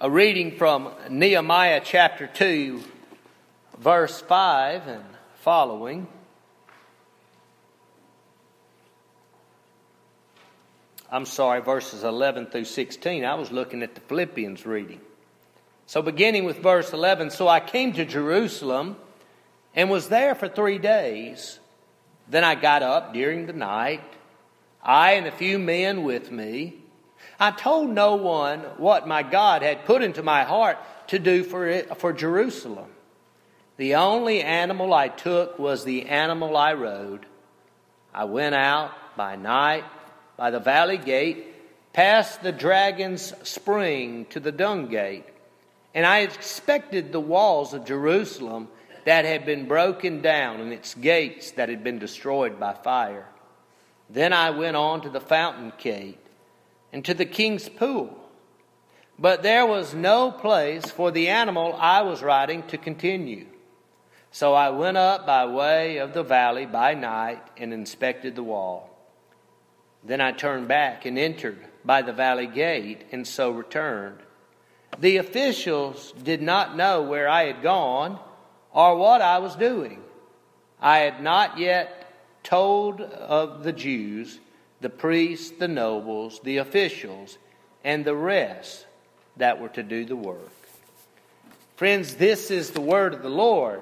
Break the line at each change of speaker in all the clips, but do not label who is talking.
A reading from Nehemiah chapter 2, verse 5 and following. Verses 11 through 16. I was looking at the Philippians reading. So beginning with verse 11, so I came to Jerusalem and was there for 3 days. Then I got up during the night, I and a few men with me. I told no one what my God had put into my heart to do for Jerusalem. The only animal I took was the animal I rode. I went out by night by the valley gate, past the Dragon's Spring to the Dung Gate, and I expected the walls of Jerusalem that had been broken down and its gates that had been destroyed by fire. Then I went on to the Fountain Gate and to the King's Pool. But there was no place for the animal I was riding to continue. So I went up by way of the valley by night and inspected the wall. Then I turned back and entered by the valley gate and so returned. The officials did not know where I had gone or what I was doing. I had not yet told of the Jews, the priests, the nobles, the officials, and the rest that were to do the work. Friends, this is the word of the Lord.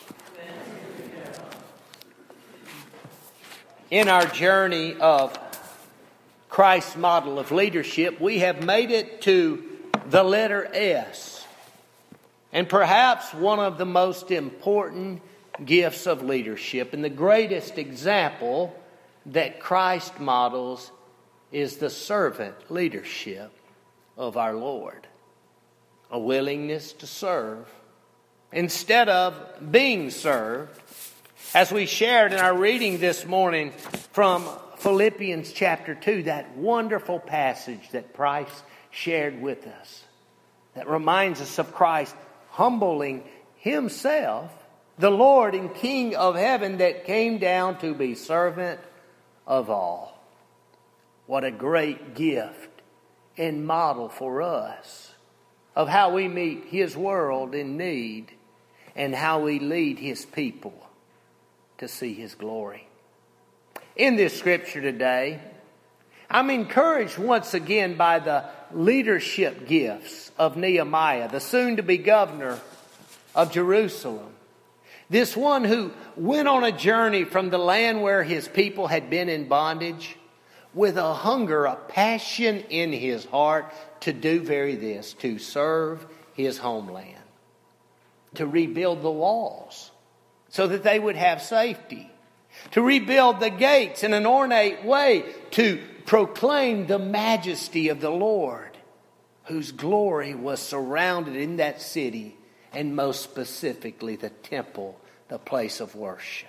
In our journey of Christ's model of leadership, we have made it to the letter S. And perhaps one of the most important gifts of leadership and the greatest example that Christ models is the servant leadership of our Lord. A willingness to serve instead of being served. As we shared in our reading this morning from Philippians chapter 2, that wonderful passage that Price shared with us, that reminds us of Christ humbling himself, the Lord and King of heaven that came down to be servant of all. What a great gift and model for us of how we meet His world in need and how we lead His people to see His glory. In this scripture today, I'm encouraged once again by the leadership gifts of Nehemiah, the soon-to-be governor of Jerusalem. This one who went on a journey from the land where his people had been in bondage with a hunger, a passion in his heart to do very this, to serve his homeland, to rebuild the walls so that they would have safety, to rebuild the gates in an ornate way, to proclaim the majesty of the Lord, whose glory was surrounded in that city, and most specifically the temple, the place of worship.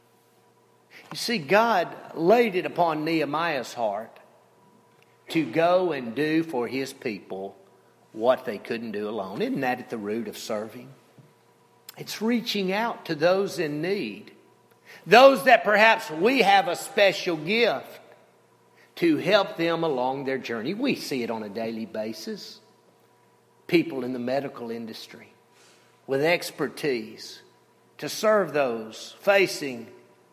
You see, God laid it upon Nehemiah's heart to go and do for his people what they couldn't do alone. Isn't that at the root of serving? It's reaching out to those in need, those that perhaps we have a special gift to help them along their journey. We see it on a daily basis. People in the medical industry with expertise to serve those facing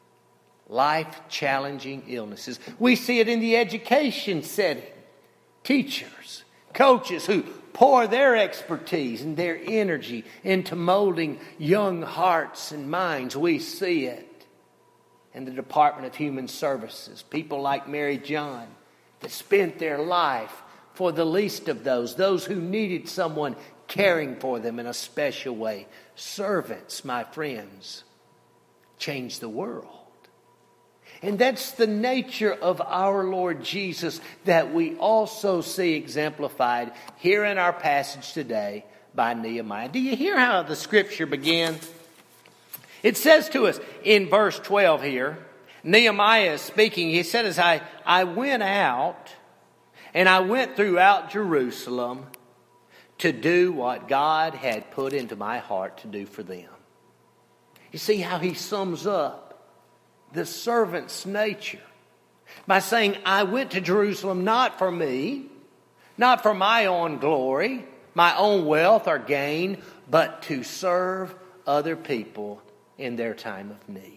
life-challenging illnesses. We see it in the education setting. Teachers, coaches who pour their expertise and their energy into molding young hearts and minds. We see it in the Department of Human Services. People like Mary John that spent their life for the least of those who needed someone caring for them in a special way. Servants, my friends, change the world. And that's the nature of our Lord Jesus that we also see exemplified here in our passage today by Nehemiah. Do you hear how the scripture begins? It says to us in verse 12 here, Nehemiah is speaking. He said, as I went out and I went throughout Jerusalem to do what God had put into my heart to do for them. You see how he sums up the servant's nature by saying, I went to Jerusalem not for me, not for my own glory, my own wealth or gain, but to serve other people in their time of need.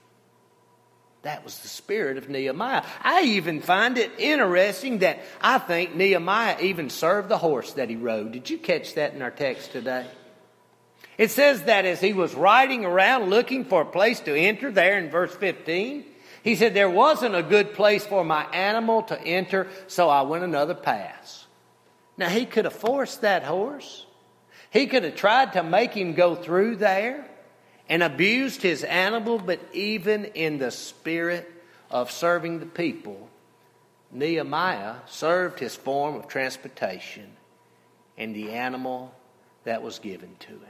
That was the spirit of Nehemiah. I even find it interesting that I think Nehemiah even served the horse that he rode. Did you catch that in our text today? It says that as he was riding around looking for a place to enter there in verse 15, he said, there wasn't a good place for my animal to enter, so I went another pass. Now, he could have forced that horse. He could have tried to make him go through there and abused his animal, but even in the spirit of serving the people, Nehemiah served his form of transportation and the animal that was given to him.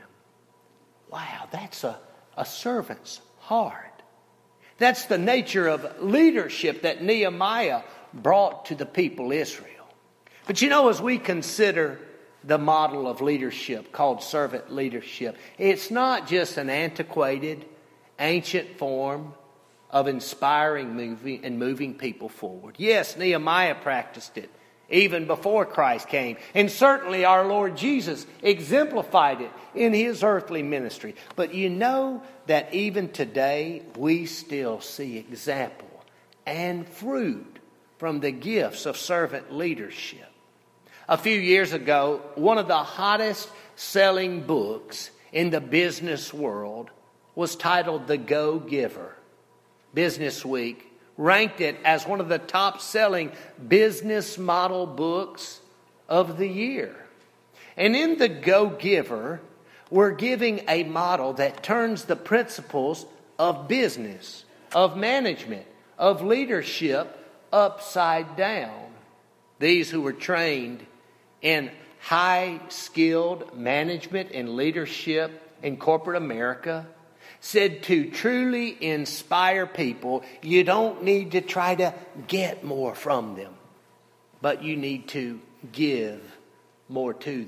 Wow, that's a servant's heart. That's the nature of leadership that Nehemiah brought to the people Israel. But you know, as we consider the model of leadership called servant leadership, it's not just an antiquated, ancient form of inspiring moving people forward. Yes, Nehemiah practiced it even before Christ came. And certainly our Lord Jesus exemplified it in his earthly ministry. But you know that even today we still see example and fruit from the gifts of servant leadership. A few years ago, one of the hottest selling books in the business world was titled The Go-Giver. Business Week ranked it as one of the top selling business model books of the year. And in The Go-Giver, we're giving a model that turns the principles of business, of management, of leadership upside down. These who were trained in high-skilled management and leadership in corporate America said to truly inspire people, you don't need to try to get more from them, but you need to give more to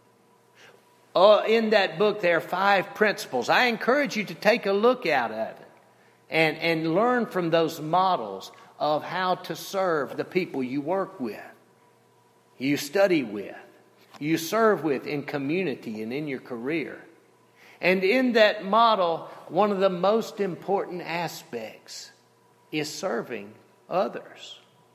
them. In that book, there are 5 principles. I encourage you to take a look at it and learn from those models of how to serve the people you work with, you study with, you serve with in community and in your career. And in that model, one of the most important aspects is serving others.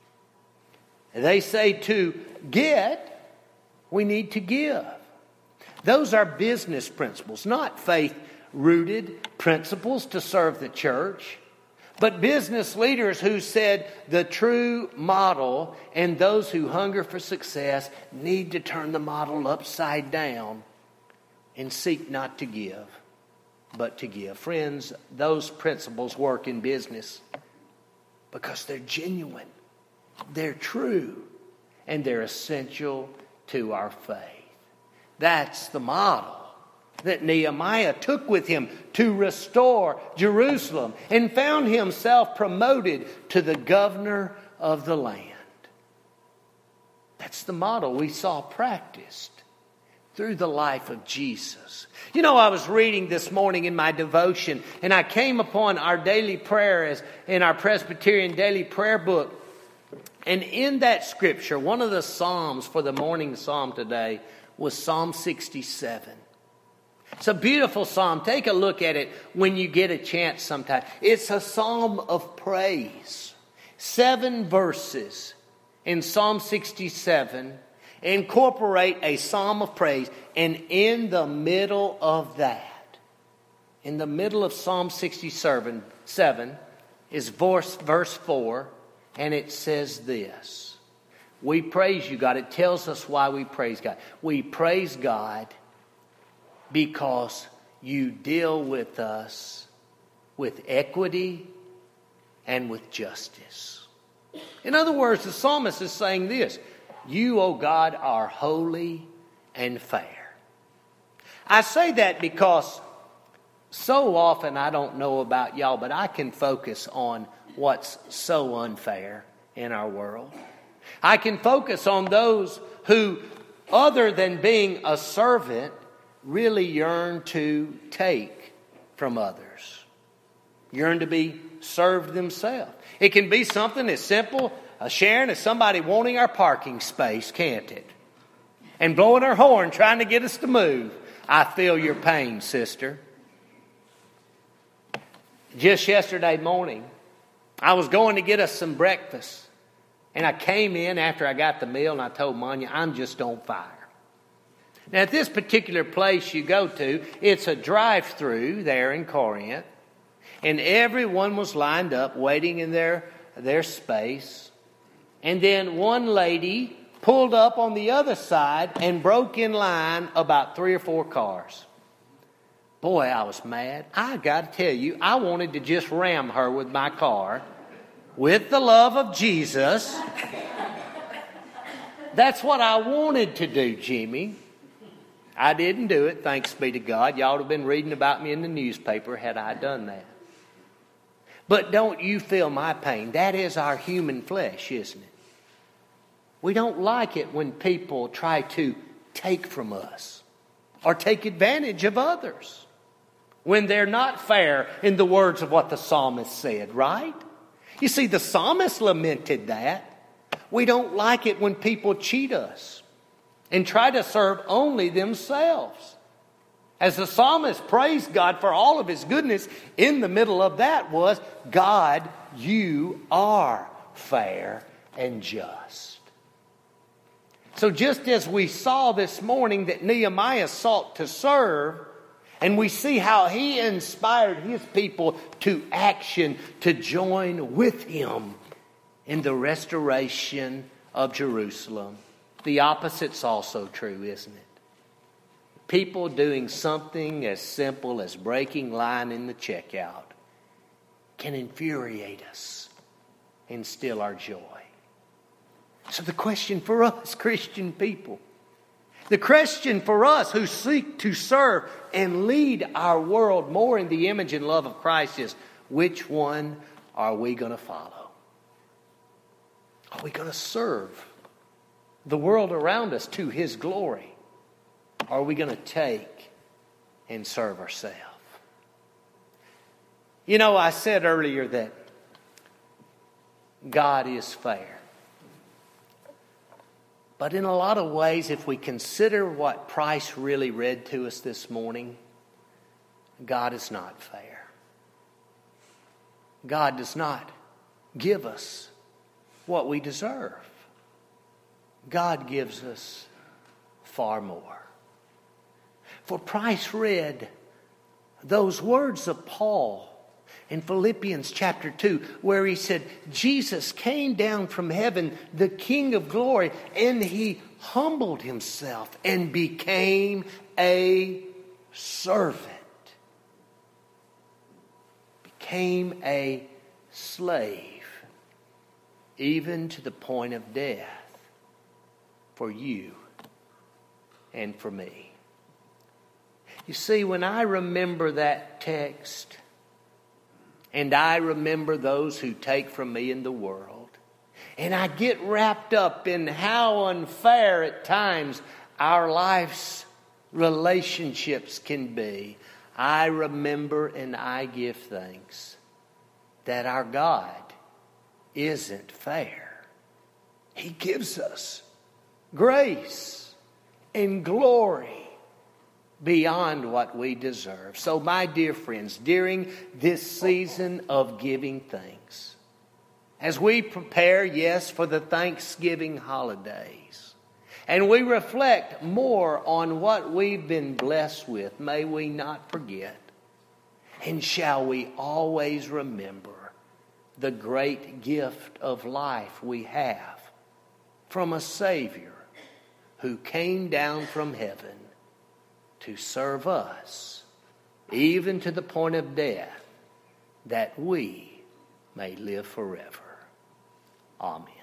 They say to get, we need to give. Those are business principles, not faith-rooted principles to serve the church, but business leaders who said the true model and those who hunger for success need to turn the model upside down and seek not to give, but to give. Friends, those principles work in business because they're genuine, they're true, and they're essential to our faith. That's the model that Nehemiah took with him to restore Jerusalem and found himself promoted to the governor of the land. That's the model we saw practiced through the life of Jesus. You know, I was reading this morning in my devotion, and I came upon our daily prayer in our Presbyterian daily prayer book. And in that scripture, one of the psalms for the morning psalm today was Psalm 67. It's a beautiful psalm. Take a look at it when you get a chance sometime. It's a psalm of praise. 7 verses in Psalm 67 incorporate a psalm of praise. And in the middle of that, in the middle of Psalm 67 is verse 4, and it says this. We praise you, God. It tells us why we praise God. We praise God because you deal with us with equity and with justice. In other words, the psalmist is saying this: you, O God, are holy and fair. I say that because so often, I don't know about y'all, but I can focus on what's so unfair in our world. I can focus on those who, other than being a servant, really yearn to take from others, yearn to be served themselves. It can be something as simple, Sharon, as somebody wanting our parking space, can't it? and blowing her horn trying to get us to move. I feel your pain, sister. Just yesterday morning, I was going to get us some breakfast. And I came in after I got the meal and I told Monya, I'm just on fire. Now at this particular place you go to, it's a drive-through there in Corinth. And everyone was lined up waiting in their space. And then one lady pulled up on the other side and broke in line about 3 or 4 cars. Boy, I was mad. I got to tell you, I wanted to just ram her with my car. With the love of Jesus. That's what I wanted to do, Jimmy. I didn't do it, thanks be to God. Y'all would have been reading about me in the newspaper had I done that. But don't you feel my pain? That is our human flesh, isn't it? We don't like it when people try to take from us or take advantage of others. When they're not fair, in the words of what the psalmist said, right? You see, the psalmist lamented that. We don't like it when people cheat us and try to serve only themselves. As the psalmist praised God for all of His goodness, in the middle of that was, God, you are fair and just. So just as we saw this morning that Nehemiah sought to serve, and we see how he inspired his people to action to join with him in the restoration of Jerusalem. The opposite's also true, isn't it? People doing something as simple as breaking line in the checkout can infuriate us and steal our joy. So the question for us, Christian people, the question for us who seek to serve and lead our world more in the image and love of Christ is, which one are we going to follow? Are we going to serve the world around us to His glory? Or are we going to take and serve ourselves? You know, I said earlier that God is fair. But in a lot of ways, if we consider what Price really read to us this morning, God is not fair. God does not give us what we deserve. God gives us far more. For Price read those words of Paul in Philippians chapter 2, where he said, Jesus came down from heaven, the King of glory, and He humbled Himself and became a servant. Became a slave, even to the point of death, for you and for me. You see, when I remember that text, and I remember those who take from me in the world, and I get wrapped up in how unfair at times our life's relationships can be, I remember and I give thanks that our God isn't fair. He gives us grace and glory beyond what we deserve. So my dear friends, during this season of giving thanks, as we prepare, yes, for the Thanksgiving holidays, and we reflect more on what we've been blessed with, may we not forget, and shall we always remember the great gift of life we have from a Savior who came down from heaven to serve us, even to the point of death, that we may live forever. Amen.